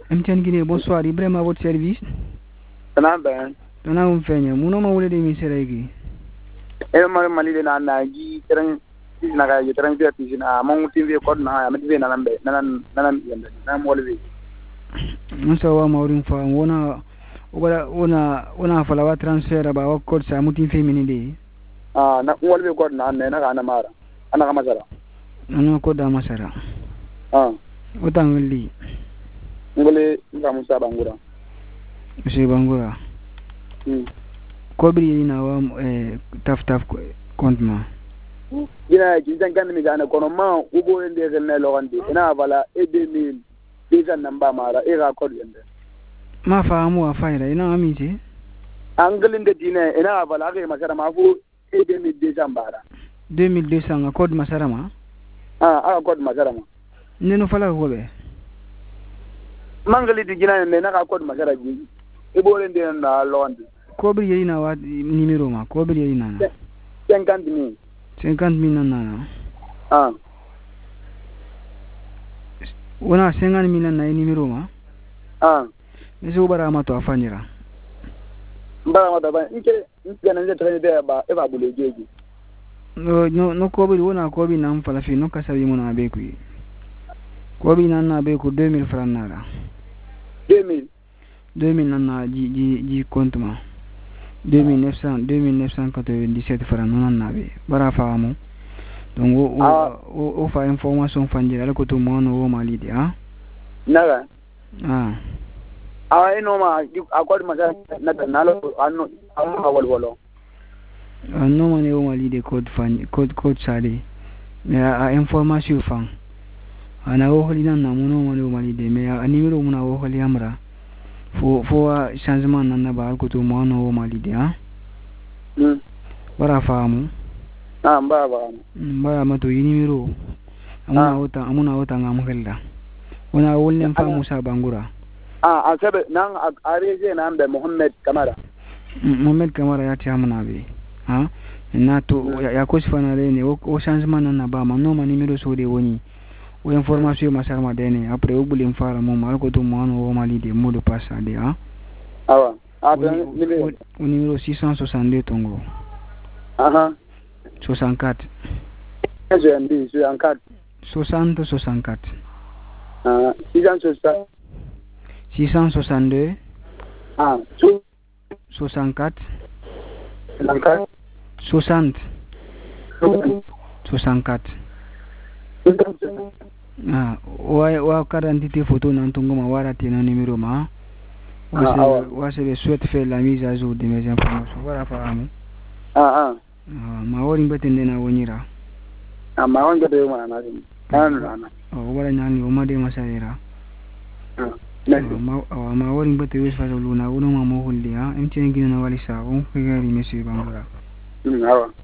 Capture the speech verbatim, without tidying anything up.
M T N Guinée, bonsoir. Ibrahim à votre service. Tana ben. Tana um feñe. Muno ma wule de mi seregi. E ma mali de na na gi terang na ga yi terang bi ati na mo tin vi ko na ya mi na lambe na na na yende na mo le. Mun sa wa mawrin fa wona wala wona wona fala wa transfer ba wa code sa mutin fe mini de. Ah na mo le ko na na ga na mara. Ana ga masara. Ana ko da masara. Ah. Utangli. Ngole nga musa bangura. Monsieur Bangura. Hmm. Kobri ina wa eh, taf taf compte ma. Gina ji zangan mi gana kono ma ubo ende gel na logandi ina bala e deux mille déjà namba mara e ga code yende. Ma fa amu wa faira ina amiti. Angalin de dine ina bala ga masara ma fu e deux mille déjà mbara. deux mille deux cents code masara ma. Ah ah code masara ma. Nenu fala ko be. Mangali di gina ne na ga code masara ji. E bo ende na logandi. Kobri yeri na wa numéro ma kobri yeri na cinquante mille cinquante mille na ah wona cinquante mille na numéro ma ah mais o bara ma to afanyira mbara ma da ba nke nke na nje tare da ba e ba bule jeji no no no kobri wona kobri na mfala fi no kasabi mo na be ku kobri na na be ku deux mille francs na deux mille deux mille na ji ji ji compte ma deux mille neuf cents deux mille neuf cent quatre-vingt-dix-sept francs non na be bara faamu donc o o o fa information fanjira ko to mo no o mali de ha naga ah ah eno ma akord ma na na lo anno amma wal walo no mane o mali de code fan code code sale mais a information fan ana o holi nan na mo no mane o mali de mais a numéro mo na o holi amra fo fo changement nan na ba ko to mo no o mali de ha hmm bara faamu ah mba ba mba ma to numéro amuna wota amuna wota ngam helda wona wollen fa Musa Bangura ah asabe nan areje nan be Mohammed Kamara Mohammed Kamara ya ti amuna be ha na to ya ko sifana le ne o changement nan na ba ma no ma numéro so de woni o information ma sarma de ne après o bulim fara mo mal ko to mo no o mali de mot de passe de ha awa ah o numéro six cent soixante-deux tongo aha soixante-quatre soixante soixante-quatre soixante soixante-quatre ah six cent soixante six cent soixante-deux ah soixante-quatre soixante-quatre soixante soixante-quatre ah wa wa quarante photo nan tongo ma wara te na numéro ma wa se wa se souhaite faire la mise à jour de mes informations wara fa amu ah ah ma wori betende na wonyira amma wanga de ma na ni kan na o wala nyani o ma de masarira ma ma wori bete wes fa luna wono ma mo hulli ha M T N Guinée na wali sa on figari monsieur Bangura hmm awa